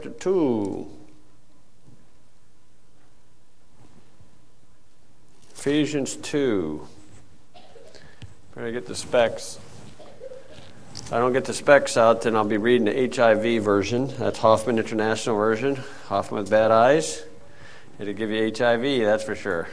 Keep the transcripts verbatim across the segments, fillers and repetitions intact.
two. Ephesians two. Better get the specs. If I don't get the specs out, then I'll be reading the H I V version. That's Hoffman International Version. Hoffman with bad eyes. It'll give you H I V, that's for sure.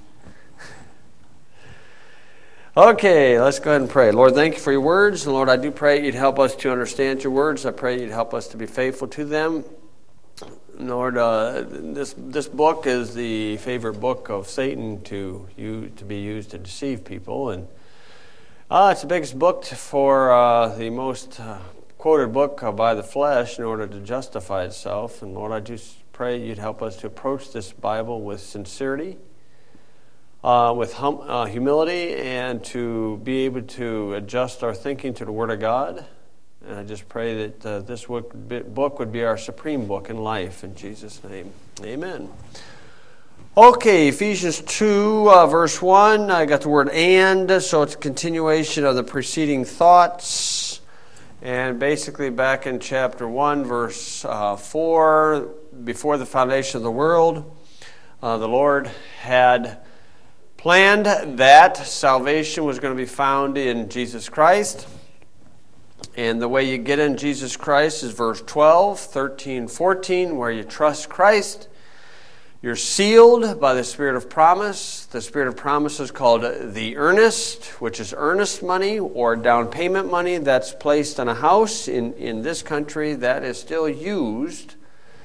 Okay, let's go ahead and pray. Lord, thank you for your words. And Lord, I do pray you'd help us to understand your words. I pray you'd help us to be faithful to them. Lord, uh, this this book is the favorite book of Satan to you to be used to deceive people, and uh, it's the biggest book for uh, the most uh, quoted book uh, by the flesh in order to justify itself. And Lord, I just pray you'd help us to approach this Bible with sincerity, uh, with hum- uh, humility, and to be able to adjust our thinking to the Word of God. And I just pray that uh, this book would be our supreme book in life. In Jesus' name, amen. Okay, Ephesians two, uh, verse one. I got the word and, so it's a continuation of the preceding thoughts. And basically back in chapter one, verse uh, four, before the foundation of the world, uh, the Lord had planned that salvation was going to be found in Jesus Christ. And the way you get in Jesus Christ is verse twelve, thirteen, fourteen, where you trust Christ. You're sealed by the Spirit of promise. The Spirit of promise is called the earnest, which is earnest money or down payment money that's placed on a house. In, in this country, that is still used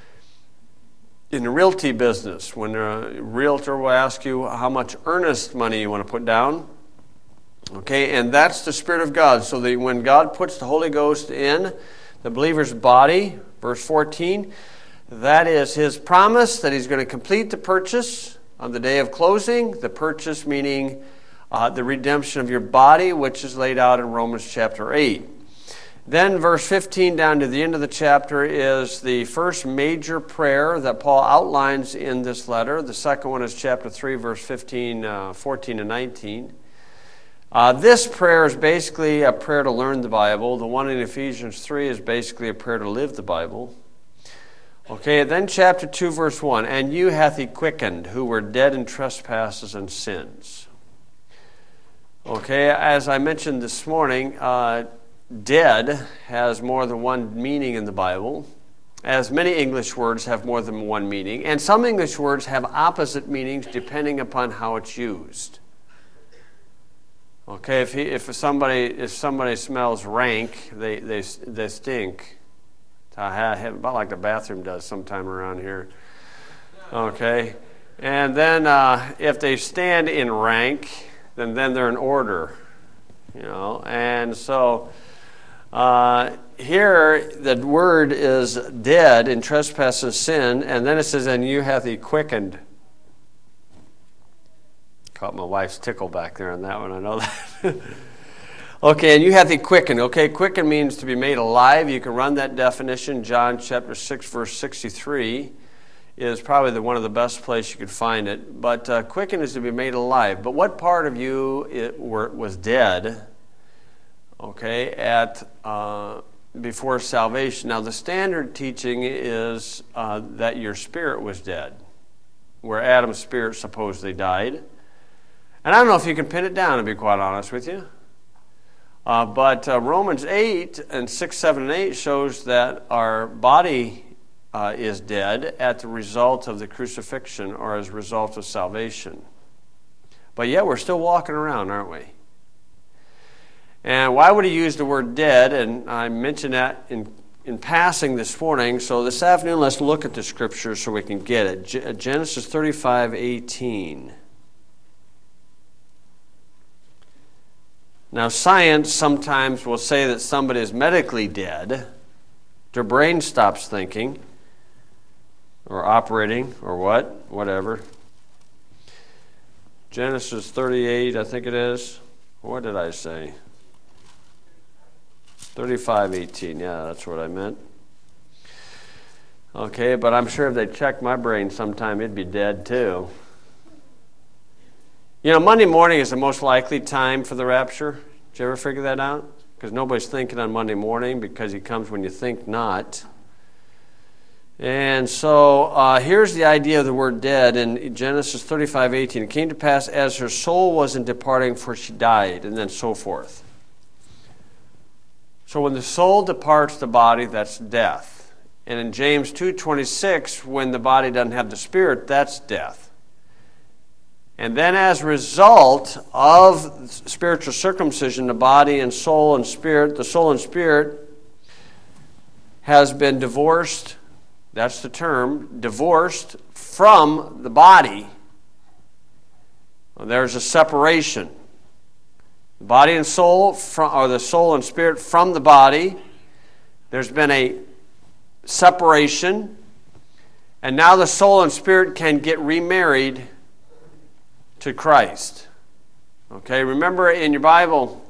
in the realty business. When a realtor will ask you how much earnest money you want to put down. Okay, and that's the Spirit of God. So that when God puts the Holy Ghost in the believer's body, verse fourteen, that is His promise that He's going to complete the purchase on the day of closing. The purchase meaning uh, the redemption of your body, which is laid out in Romans chapter eight. Then verse fifteen down to the end of the chapter is the first major prayer that Paul outlines in this letter. The second one is chapter three, verse fifteen, uh, fourteen, and nineteen. Uh, this prayer is basically a prayer to learn the Bible. The one in Ephesians three is basically a prayer to live the Bible. Okay, then chapter two, verse one. And you hath he quickened, who were dead in trespasses and sins. Okay, as I mentioned this morning, uh, dead has more than one meaning in the Bible, as many English words have more than one meaning. And some English words have opposite meanings depending upon how it's used. Okay, if he, if somebody if somebody smells rank, they they they stink. About like the bathroom does sometime around here. Okay, and then uh, if they stand in rank, then then they're in order. You know, and so uh, here the word is dead in trespass and sin, and then it says, "And you hath he quickened." Caught my wife's tickle back there on that one, I know that. Okay, and you have the quicken. Okay, quicken means to be made alive. You can run that definition. John chapter six, verse sixty-three is probably the, one of the best places you could find it. But uh, quicken is to be made alive. But what part of you it were, was dead, okay, at uh, before salvation? Now, the standard teaching is uh, that your spirit was dead, where Adam's spirit supposedly died. And I don't know if you can pin it down, to be quite honest with you. Uh, but uh, Romans eight and six, seven, and eight shows that our body uh, is dead at the result of the crucifixion or as a result of salvation. But yet we're still walking around, aren't we? And why would he use the word dead? And I mentioned that in, in passing this morning. So this afternoon, let's look at the scripture so we can get it. G- Genesis thirty-five, eighteen. Now, science sometimes will say that somebody is medically dead. Their brain stops thinking or operating or what, whatever. Genesis thirty-eight, I think it is. What did I say? thirty-five, eighteen, yeah, that's what I meant. Okay, but I'm sure if they checked my brain sometime, it'd be dead too. You know, Monday morning is the most likely time for the rapture. Did you ever figure that out? Because nobody's thinking on Monday morning because he comes when you think not. And so uh, here's the idea of the word dead in Genesis thirty-five eighteen. It came to pass as her soul was in departing, for she died, and then so forth. So when the soul departs the body, that's death. And in James two twenty-six, when the body doesn't have the spirit, that's death. And then as a result of spiritual circumcision, the body and soul and spirit, the soul and spirit has been divorced. That's the term, divorced from the body. Well, there's a separation. The body and soul, from, or the soul and spirit from the body. There's been a separation. And now the soul and spirit can get remarried to Christ. Okay, remember in your Bible,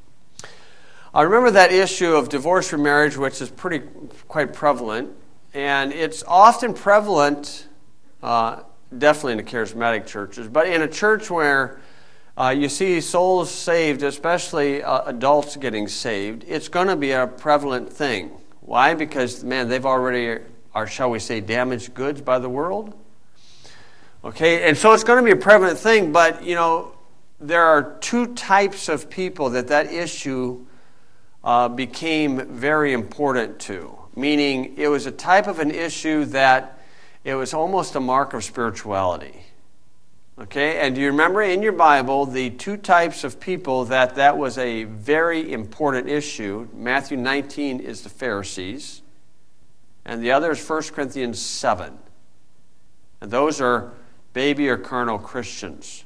I remember that issue of divorce remarriage, which is pretty quite prevalent. And it's often prevalent, uh, definitely in the charismatic churches, but in a church where uh, you see souls saved, especially uh, adults getting saved, it's going to be a prevalent thing. Why? Because, man, they've already are, shall we say, damaged goods by the world. Okay, and so it's going to be a prevalent thing, but, you know, there are two types of people that that issue uh, became very important to. Meaning it was a type of an issue that it was almost a mark of spirituality. Okay, and do you remember in your Bible the two types of people that that was a very important issue? Matthew nineteen is the Pharisees, and the other is First Corinthians seven. And those are baby or carnal Christians.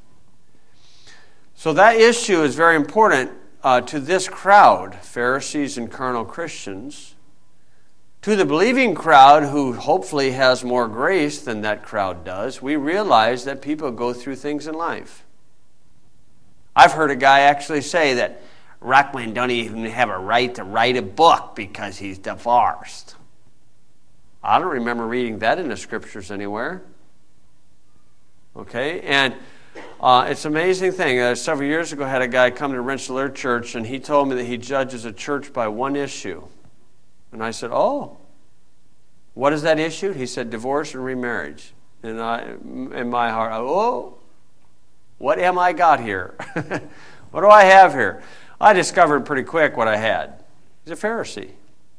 So that issue is very important uh, to this crowd, Pharisees and carnal Christians. To the believing crowd, who hopefully has more grace than that crowd does, we realize that people go through things in life. I've heard a guy actually say that Ruckman don't even have a right to write a book because he's divorced. I don't remember reading that in the scriptures anywhere. Okay, and uh, it's an amazing thing. Uh, several years ago, I had a guy come to Rensselaer Church, and he told me that he judges a church by one issue. And I said, oh, what is that issue? He said, divorce and remarriage. And I, in my heart, I, oh, what am I got here? What do I have here? I discovered pretty quick what I had. He's a Pharisee.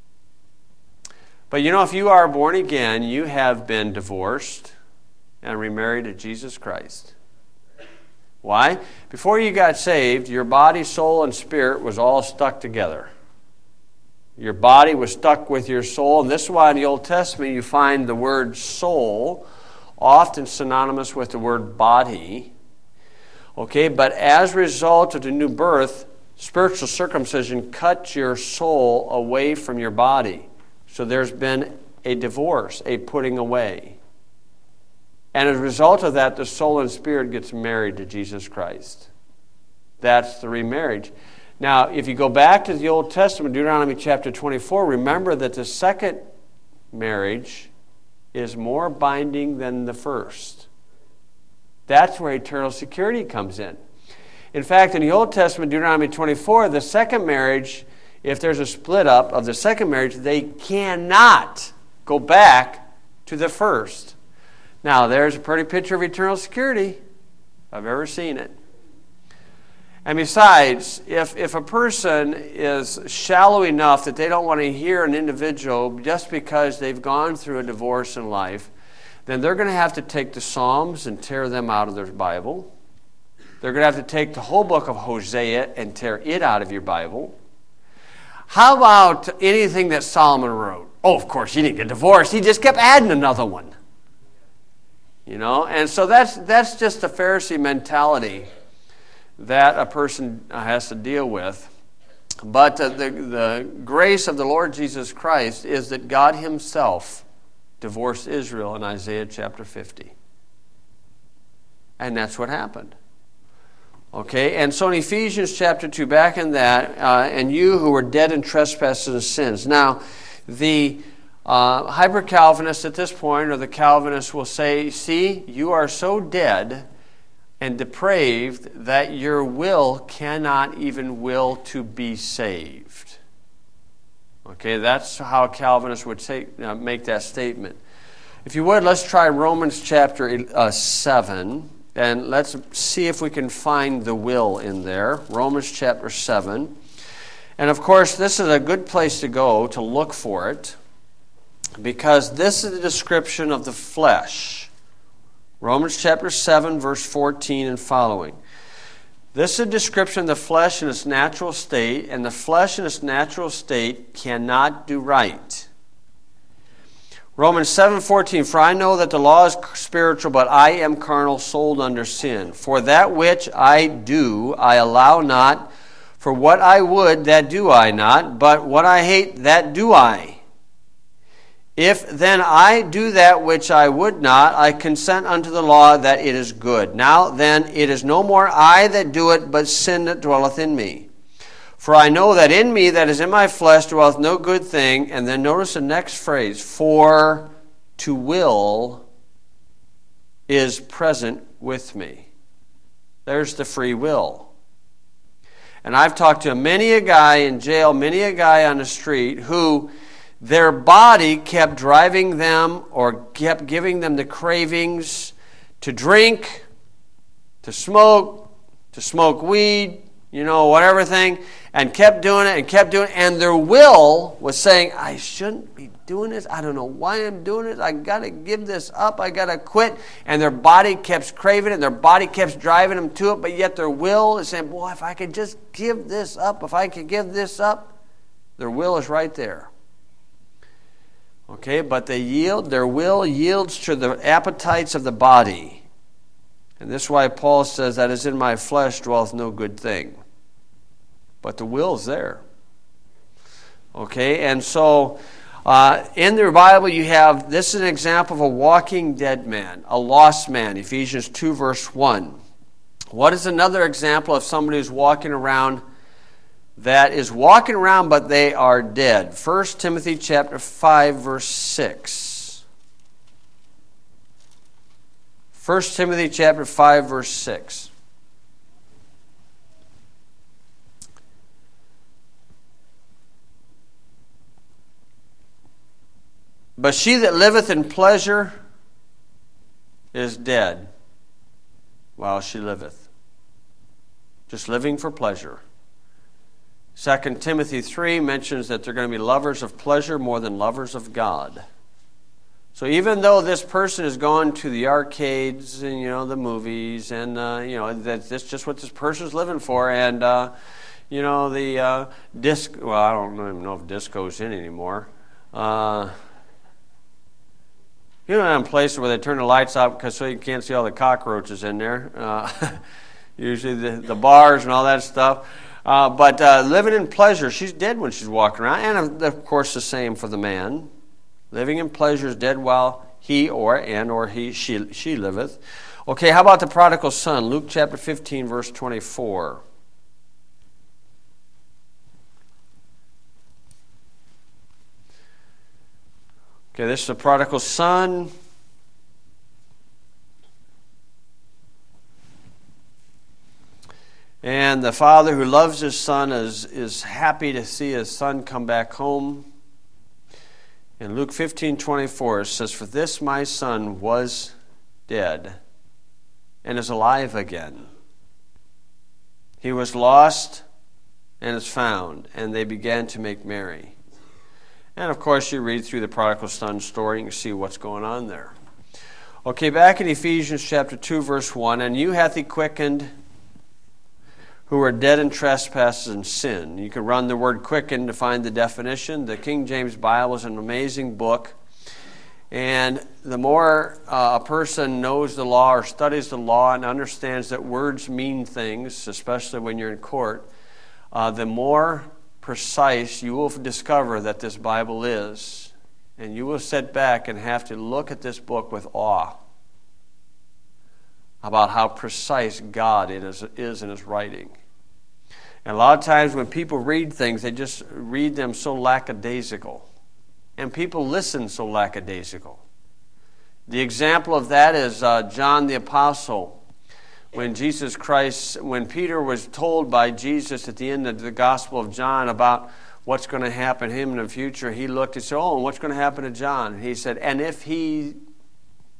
But you know, if you are born again, you have been divorced and remarried to Jesus Christ. Why? Before you got saved, your body, soul, and spirit was all stuck together. Your body was stuck with your soul. And this is why in the Old Testament you find the word soul often synonymous with the word body. Okay, but as a result of the new birth, spiritual circumcision cut your soul away from your body. So there's been a divorce, a putting away. And as a result of that, the soul and spirit gets married to Jesus Christ. That's the remarriage. Now, if you go back to the Old Testament, Deuteronomy chapter twenty-four, remember that the second marriage is more binding than the first. That's where eternal security comes in. In fact, in the Old Testament, Deuteronomy twenty-four, the second marriage, if there's a split up of the second marriage, they cannot go back to the first. Now, there's a pretty picture of eternal security, if I've ever seen it. And besides, if, if a person is shallow enough that they don't want to hear an individual just because they've gone through a divorce in life, then they're going to have to take the Psalms and tear them out of their Bible. They're going to have to take the whole book of Hosea and tear it out of your Bible. How about anything that Solomon wrote? Oh, of course, he didn't get divorced. He just kept adding another one. You know, and so that's that's just a Pharisee mentality that a person has to deal with. But uh, the, the grace of the Lord Jesus Christ is that God himself divorced Israel in Isaiah chapter fifty. And that's what happened. Okay, and so in Ephesians chapter two, back in that, uh, and you who were dead in trespasses and sins. Now, the uh, hyper-Calvinists at this point, or the Calvinists will say, see, you are so dead and depraved that your will cannot even will to be saved. Okay, that's how Calvinists would say, uh, make that statement. If you would, let's try Romans chapter uh, seven, and let's see if we can find the will in there. Romans chapter seven. And of course, this is a good place to go to look for it, because this is a description of the flesh. Romans chapter seven, verse fourteen and following. This is a description of the flesh in its natural state, and the flesh in its natural state cannot do right. Romans seven fourteen, for I know that the law is spiritual, but I am carnal, sold under sin. For that which I do, I allow not. For what I would, that do I not, but what I hate, that do I. If then I do that which I would not, I consent unto the law that it is good. Now then, it is no more I that do it, but sin that dwelleth in me. For I know that in me, that is in my flesh, dwelleth no good thing. And then notice the next phrase, for to will is present with me. There's the free will. And I've talked to many a guy in jail, many a guy on the street, who their body kept driving them or kept giving them the cravings to drink, to smoke, to smoke weed, you know, whatever thing, and kept doing it and kept doing it. And their will was saying, I shouldn't be doing this. I don't know why I'm doing it. I got to give this up. I got to quit. And their body kept craving it, and their body kept driving them to it, but yet their will is saying, boy, if I could just give this up, if I could give this up, their will is right there. Okay, but they yield, their will yields to the appetites of the body. And this is why Paul says, that is in my flesh dwelleth no good thing. But the will is there. Okay, and so uh, in the Bible you have, this is an example of a walking dead man, a lost man, Ephesians two verse one. What is another example of somebody who's walking around that is walking around but they are dead? First Timothy chapter five verse six. First Timothy chapter five verse six. But she that liveth in pleasure is dead while she liveth. Just living for pleasure. Second Timothy three mentions that they're going to be lovers of pleasure more than lovers of God. So even though this person is going to the arcades and, you know, the movies, and, uh, you know, that, that's just what this person's living for, and, uh, you know, the uh, disc, well, I don't even know if disco's in anymore. Uh, you know, in places where they turn the lights out because so you can't see all the cockroaches in there. Uh, usually the, the bars and all that stuff. Uh, but uh, living in pleasure, she's dead when she's walking around. And, of course, the same for the man. Living in pleasure is dead while he or and or he she she liveth. Okay, how about the prodigal son? Luke chapter fifteen, verse twenty-four. Okay, this is the prodigal son. And the father who loves his son is, is happy to see his son come back home. In Luke fifteen twenty-four, it says, for this my son was dead and is alive again. He was lost and is found, and they began to make merry. And of course, you read through the prodigal son story and you see what's going on there. Okay, back in Ephesians chapter two, verse one, and you hath he quickened who are dead in trespasses and sin. You can run the word quicken to find the definition. The King James Bible is an amazing book. And the more uh, a person knows the law or studies the law and understands that words mean things, especially when you're in court, uh, the more precise you will discover that this Bible is. And you will sit back and have to look at this book with awe about how precise God is, is in his writing. And a lot of times when people read things, they just read them so lackadaisical. And people listen so lackadaisical. The example of that is uh, John the Apostle. When Jesus Christ, when Peter was told by Jesus at the end of the Gospel of John about what's going to happen to him in the future, he looked and said, oh, and what's going to happen to John? And he said, and if he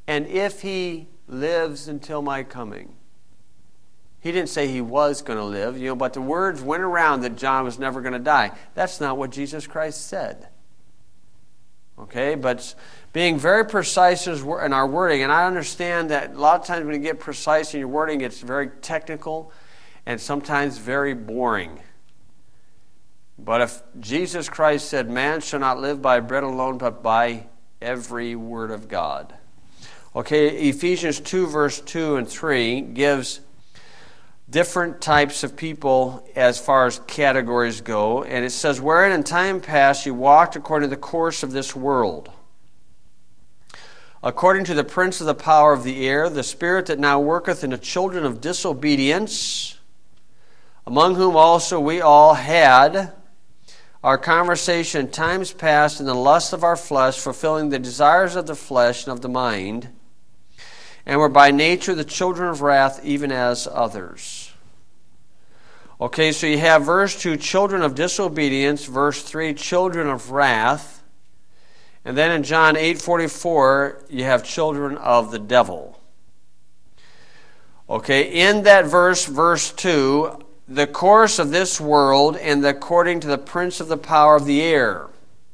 and if he lives until my coming. He didn't say he was going to live, you know, but the words went around that John was never going to die. That's not what Jesus Christ said. Okay, but being very precise in our wording, and I understand that a lot of times when you get precise in your wording, it's very technical and sometimes very boring. But if Jesus Christ said, man shall not live by bread alone, but by every word of God. Okay, Ephesians two, verse two and three gives different types of people as far as categories go. And it says, wherein in time past you walked according to the course of this world, according to the prince of the power of the air, the spirit that now worketh in the children of disobedience, among whom also we all had our conversation in times past in the lust of our flesh, fulfilling the desires of the flesh and of the mind, and were by nature the children of wrath, even as others. Okay, so you have verse two, children of disobedience, verse three, children of wrath, and then in John eight forty-four, you have children of the devil. Okay, in that verse, verse two, the course of this world and according to the prince of the power of the air.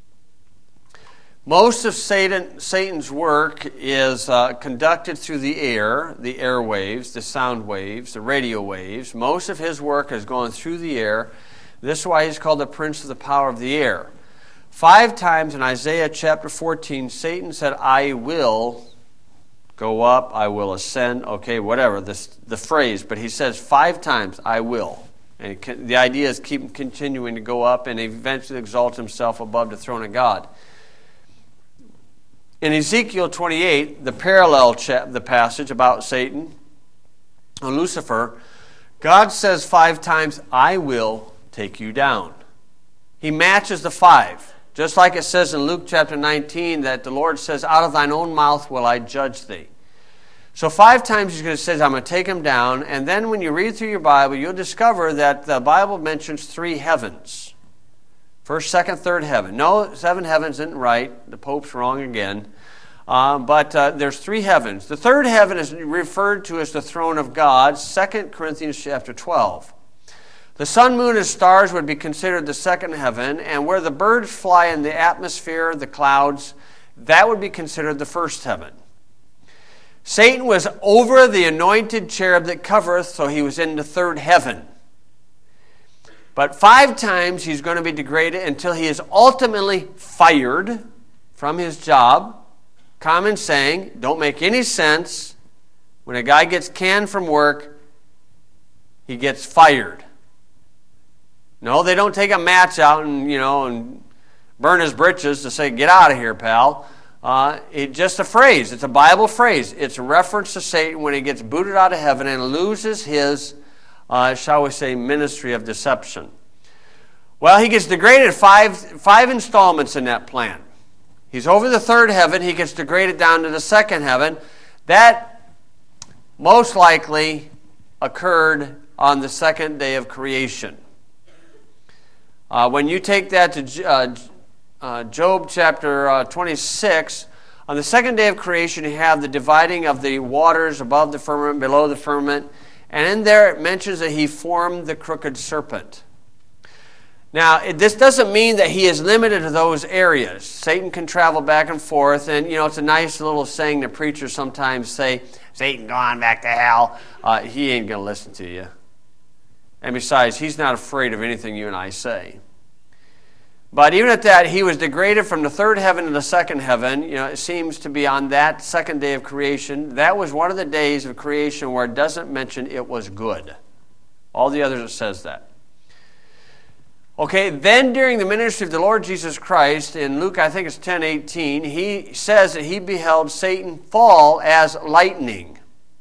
Most of Satan, Satan's work is uh, conducted through the air, the airwaves, the sound waves, the radio waves. Most of his work is going through the air. This is why he's called the prince of the power of the air. Five times in Isaiah chapter fourteen, Satan said, I will go up, I will ascend, okay, whatever, this, the phrase. But he says five times, I will. And it can, the idea is keep continuing to go up and eventually exalt himself above the throne of God. In Ezekiel twenty-eight, the parallel cha- the passage about Satan, or Lucifer, God says five times, I will take you down. He matches the five. Just like it says in Luke chapter nineteen that the Lord says, out of thine own mouth will I judge thee. So five times he's going to say, I'm going to take him down. And then when you read through your Bible, you'll discover that the Bible mentions three heavens. First, second, third heaven. No, seven heavens isn't right. The Pope's wrong again. Uh, but uh, there's three heavens. The third heaven is referred to as the throne of God, Second Corinthians chapter twelve. The sun, moon, and stars would be considered the second heaven, and where the birds fly in the atmosphere, the clouds, that would be considered the first heaven. Satan was over the anointed cherub that covereth, so he was in the third heaven. But five times he's going to be degraded until he is ultimately fired from his job. Common saying, don't make any sense. When a guy gets canned from work, he gets fired. No, they don't take a match out and, you know, and burn his britches to say, get out of here, pal. Uh, it's just a phrase. It's a Bible phrase. It's a reference to Satan when he gets booted out of heaven and loses his, uh, shall we say, ministry of deception. Well, he gets degraded five, five installments in that plan. He's over the third heaven. He gets degraded down to the second heaven. That most likely occurred on the second day of creation. Uh, when you take that to uh, uh, Job chapter uh, twenty-six, on the second day of creation you have the dividing of the waters above the firmament, below the firmament, and in there it mentions that he formed the crooked serpent. Now, it, this doesn't mean that he is limited to those areas. Satan can travel back and forth, and, you know, it's a nice little saying that preachers sometimes say, Satan, go on back to hell. Uh, he ain't going to listen to you. And besides, he's not afraid of anything you and I say. But even at that, he was degraded from the third heaven to the second heaven. You know, it seems to be on that second day of creation. That was one of the days of creation where it doesn't mention it was good. All the others, it says that. Okay, then during the ministry of the Lord Jesus Christ, in Luke, I think it's ten eighteen, he says that he beheld Satan fall as lightning.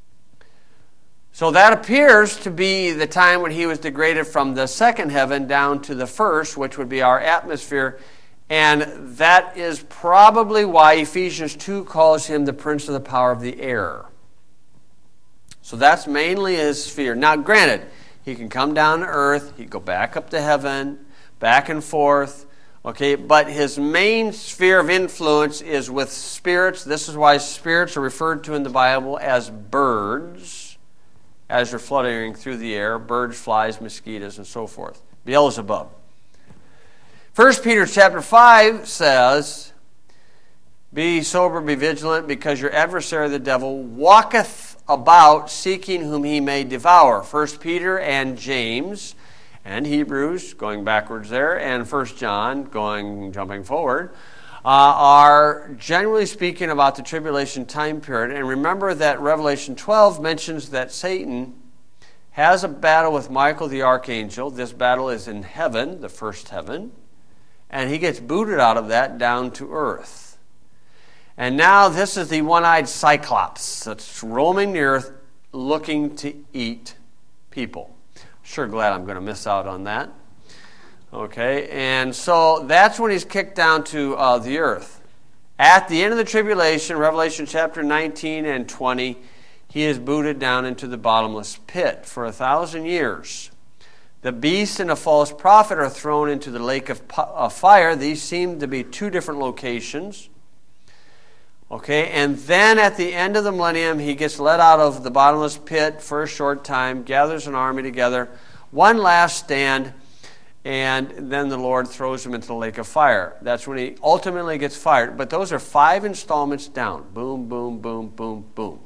So that appears to be the time when he was degraded from the second heaven down to the first, which would be our atmosphere. And that is probably why Ephesians two calls him the prince of the power of the air. So that's mainly his sphere. Now, granted, he can come down to earth, he can go back up to heaven, back and forth. Okay, but his main sphere of influence is with spirits. This is why spirits are referred to in the Bible as birds, as they're fluttering through the air, birds, flies, mosquitoes, and so forth. Beelzebub. First Peter chapter five says, be sober, be vigilant, because your adversary the devil walketh about seeking whom he may devour. First Peter and James and Hebrews, going backwards there, and First John, going jumping forward, uh, are generally speaking about the tribulation time period. And remember that Revelation twelve mentions that Satan has a battle with Michael the archangel. This battle is in heaven, the first heaven, and he gets booted out of that down to earth. And now this is the one-eyed Cyclops that's roaming the earth looking to eat people. Sure glad I'm going to miss out on that. Okay, and so that's when he's kicked down to uh, the earth. At the end of the tribulation, Revelation chapter nineteen and twenty, he is booted down into the bottomless pit for a thousand years. The beast and the false prophet are thrown into the lake of, of fire. These seem to be two different locations. Okay, and then at the end of the millennium, he gets let out of the bottomless pit for a short time, gathers an army together, one last stand, and then the Lord throws him into the lake of fire. That's when he ultimately gets fired. But those are five installments down. Boom, boom, boom, boom, boom.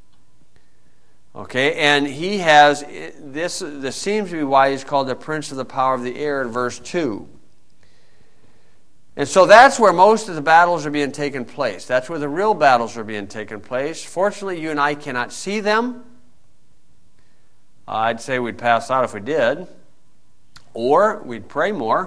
Okay, and he has, this, this seems to be why he's called the prince of the power of the air in verse two. And so that's where most of the battles are being taken place. That's where the real battles are being taken place. Fortunately, you and I cannot see them. Uh, I'd say we'd pass out if we did. Or we'd pray more.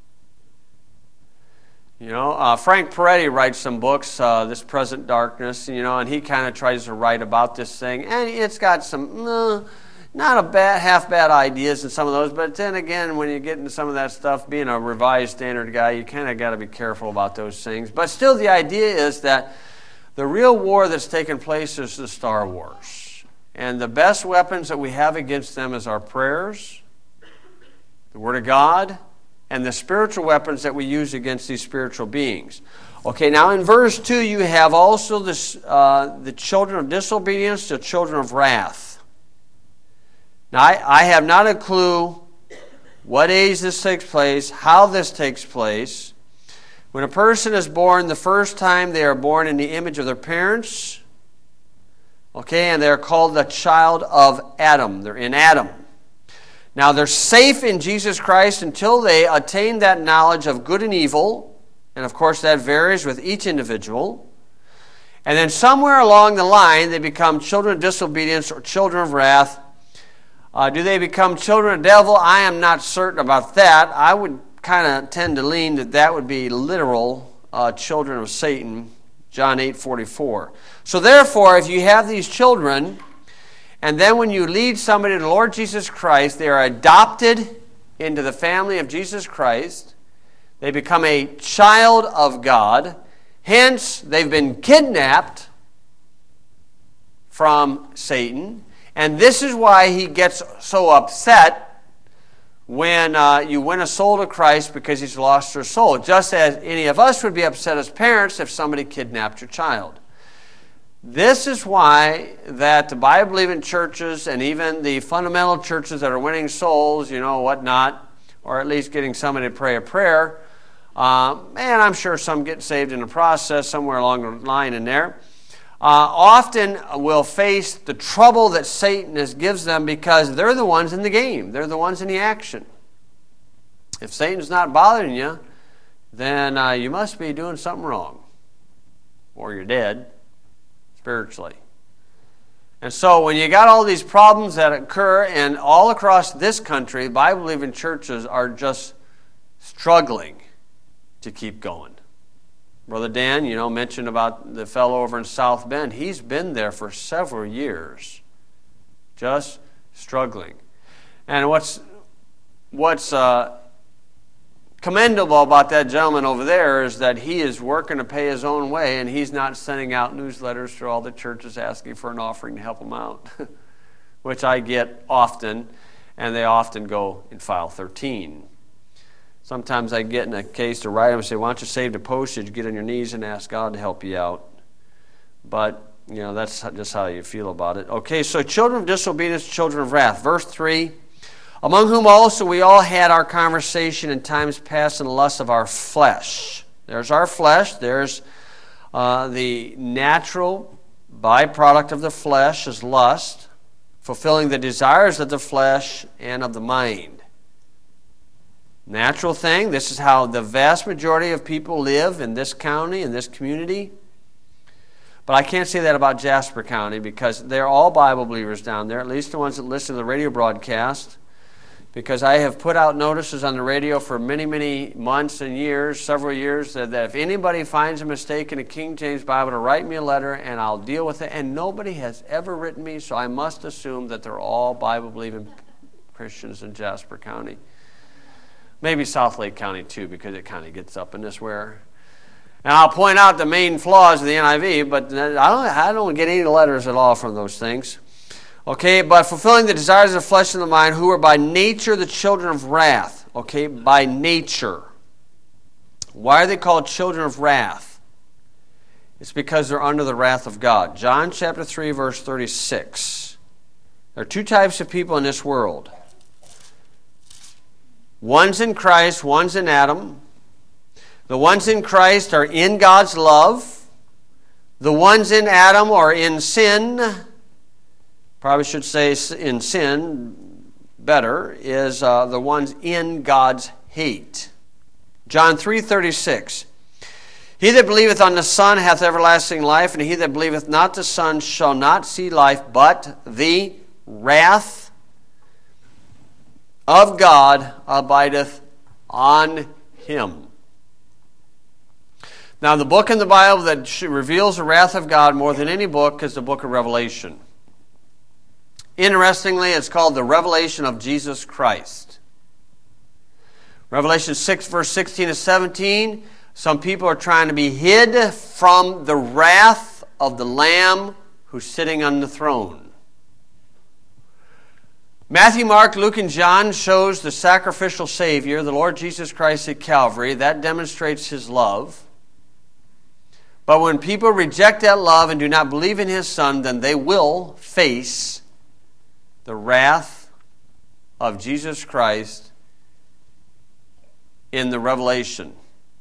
You know, uh, Frank Peretti writes some books, uh, This Present Darkness, you know, and he kind of tries to write about this thing. And it's got some... Uh, Not a bad, half bad ideas in some of those, but then again, when you get into some of that stuff, being a Revised Standard guy, you kind of got to be careful about those things. But still, the idea is that the real war that's taking place is the Star Wars. And the best weapons that we have against them is our prayers, the Word of God, and the spiritual weapons that we use against these spiritual beings. Okay, now in verse two, you have also this, uh, the children of disobedience, the children of wrath. Now, I, I have not a clue what age this takes place, how this takes place. When a person is born, the first time they are born in the image of their parents, okay, and they're called the child of Adam. They're in Adam. Now, they're safe in Jesus Christ until they attain that knowledge of good and evil, and of course that varies with each individual. And then somewhere along the line, they become children of disobedience or children of wrath. Uh, do they become children of the devil? I am not certain about that. I would kind of tend to lean that that would be literal uh, children of Satan, John eight forty-four. So therefore, if you have these children, and then when you lead somebody to the Lord Jesus Christ, they are adopted into the family of Jesus Christ. They become a child of God. Hence, they've been kidnapped from Satan. And this is why he gets so upset when uh, you win a soul to Christ because he's lost their soul. Just as any of us would be upset as parents if somebody kidnapped your child. This is why that the Bible-believing churches and even the fundamental churches that are winning souls, you know, whatnot, or at least getting somebody to pray a prayer, uh, and I'm sure some get saved in the process somewhere along the line in there, Uh, often will face the trouble that Satan has gives them because they're the ones in the game. They're the ones in the action. If Satan's not bothering you, then uh, you must be doing something wrong. Or you're dead, spiritually. And so when you got all these problems that occur, and all across this country, Bible-believing churches are just struggling to keep going. Brother Dan, you know, mentioned about the fellow over in South Bend. He's been there for several years, just struggling. And what's what's uh, commendable about that gentleman over there is that he is working to pay his own way, and he's not sending out newsletters to all the churches asking for an offering to help him out, which I get often, and they often go in file thirteen. Sometimes I get in a case to write them and say, why don't you save the postage, get on your knees and ask God to help you out. But, you know, that's just how you feel about it. Okay, so children of disobedience, children of wrath. Verse three, among whom also we all had our conversation in times past in the lust of our flesh. There's our flesh. There's uh, the natural byproduct of the flesh is lust, fulfilling the desires of the flesh and of the mind. Natural thing. This is how the vast majority of people live in this county, in this community. But I can't say that about Jasper County because they're all Bible believers down there, at least the ones that listen to the radio broadcast. Because I have put out notices on the radio for many, many months and years, several years, that, that if anybody finds a mistake in a King James Bible, to write me a letter and I'll deal with it. And nobody has ever written me, so I must assume that they're all Bible-believing Christians in Jasper County. Maybe Southlake County too, because it kind of gets up in this where. And I'll point out the main flaws of the N I V, but I don't, I don't get any letters at all from those things. Okay, but fulfilling the desires of the flesh and the mind, who are by nature the children of wrath. Okay, by nature. Why are they called children of wrath? It's because they're under the wrath of God. John chapter three, verse thirty-six. There are two types of people in this world. One's in Christ, one's in Adam. The ones in Christ are in God's love. The ones in Adam are in sin. Probably should say in sin better, is uh, the ones in God's hate. John three thirty-six. He that believeth on the Son hath everlasting life, and he that believeth not the Son shall not see life, but the wrath of God abideth on him. Now, the book in the Bible that reveals the wrath of God more than any book is the book of Revelation. Interestingly, it's called the Revelation of Jesus Christ. Revelation six, verse sixteen to seventeen, some people are trying to be hid from the wrath of the Lamb who's sitting on the throne. Matthew, Mark, Luke, and John shows the sacrificial Savior, the Lord Jesus Christ at Calvary. That demonstrates his love. But when people reject that love and do not believe in his Son, then they will face the wrath of Jesus Christ in the Revelation.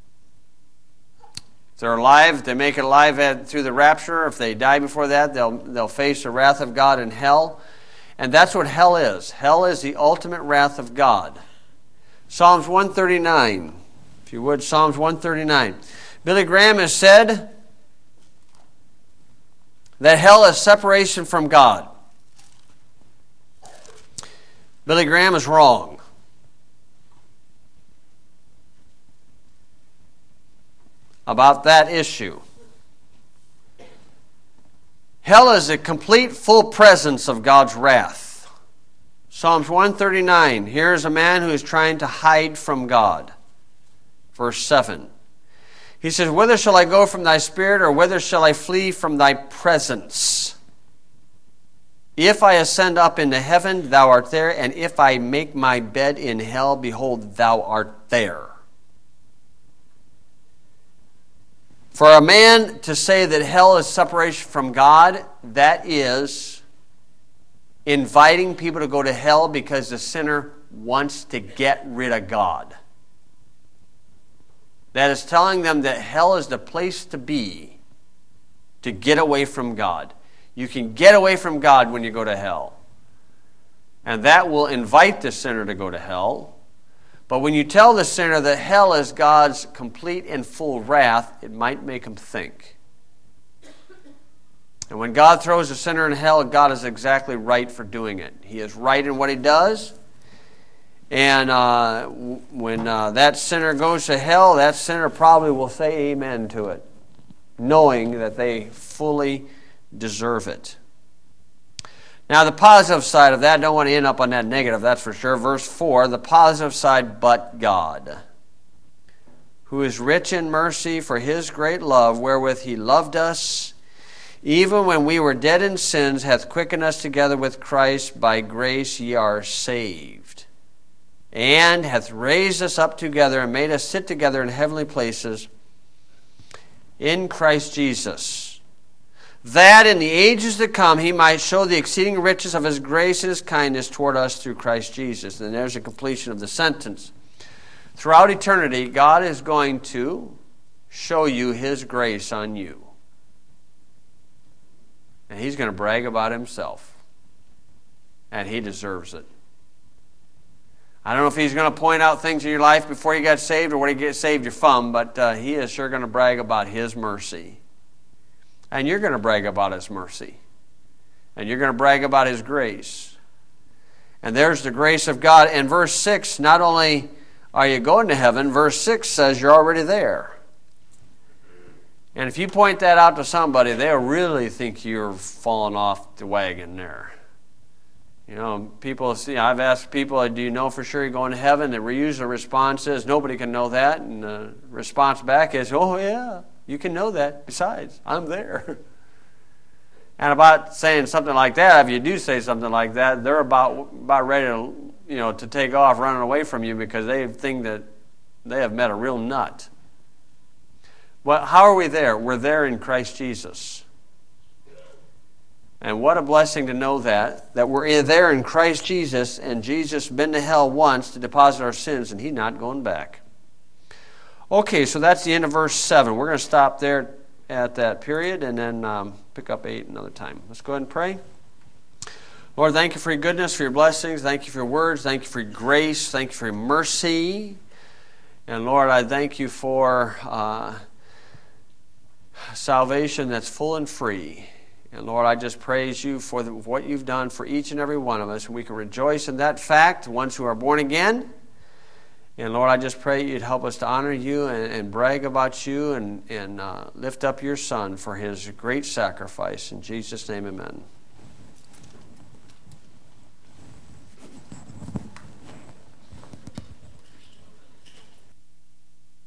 If they're alive, if they make it alive at, through the rapture, if they die before that, they'll, they'll face the wrath of God in hell. And that's what hell is. Hell is the ultimate wrath of God. Psalms one thirty-nine. If you would, Psalms one thirty-nine. Billy Graham has said that hell is separation from God. Billy Graham is wrong. About that issue. Hell is a complete, full presence of God's wrath. Psalms one thirty-nine. Here is a man who is trying to hide from God. Verse seven. He says, whither shall I go from thy spirit, or whither shall I flee from thy presence? If I ascend up into heaven, thou art there, and if I make my bed in hell, behold, thou art there. For a man to say that hell is separation from God, that is inviting people to go to hell because the sinner wants to get rid of God. That is telling them that hell is the place to be to get away from God. You can get away from God when you go to hell. And that will invite the sinner to go to hell. But when you tell the sinner that hell is God's complete and full wrath, it might make him think. And when God throws a sinner in hell, God is exactly right for doing it. He is right in what he does. And uh, when uh, that sinner goes to hell, that sinner probably will say amen to it, knowing that they fully deserve it. Now, the positive side of that, I don't want to end up on that negative, that's for sure. Verse four, the positive side, but God, who is rich in mercy for his great love, wherewith he loved us, even when we were dead in sins, hath quickened us together with Christ. By grace ye are saved. and hath raised us up together and made us sit together in heavenly places in Christ Jesus, that in the ages to come he might show the exceeding riches of his grace and his kindness toward us through Christ Jesus. And there's the completion of the sentence. Throughout eternity, God is going to show you his grace on you. And he's going to brag about himself. And he deserves it. I don't know if he's going to point out things in your life before you got saved or when you get saved you're from, but uh, he is sure going to brag about his mercy. And you're going to brag about his mercy. And you're going to brag about his grace. And there's the grace of God. And verse six, not only are you going to heaven, verse six says you're already there. And if you point that out to somebody, they'll really think you're falling off the wagon there. You know, people see, I've asked people, do you know for sure you're going to heaven? The usual response is, nobody can know that. And the response back is, oh yeah, you can know that. Besides, I'm there. And about saying something like that, if you do say something like that, they're about about ready to, you know, to take off running away from you because they think that they have met a real nut. Well, how are we there? We're there in Christ Jesus. And what a blessing to know that, that we're there in Christ Jesus, and Jesus been to hell once to deposit our sins, and he's not going back. Okay, so that's the end of verse seven. We're going to stop there at that period and then um, pick up eight another time. Let's go ahead and pray. Lord, thank you for your goodness, for your blessings. Thank you for your words. Thank you for your grace. Thank you for your mercy. And Lord, I thank you for uh, salvation that's full and free. And Lord, I just praise you for the, what you've done for each and every one of us. And we can rejoice in that fact, the ones who are born again. And Lord, I just pray you'd help us to honor you and, and brag about you and, and uh, lift up your Son for his great sacrifice. In Jesus' name, amen.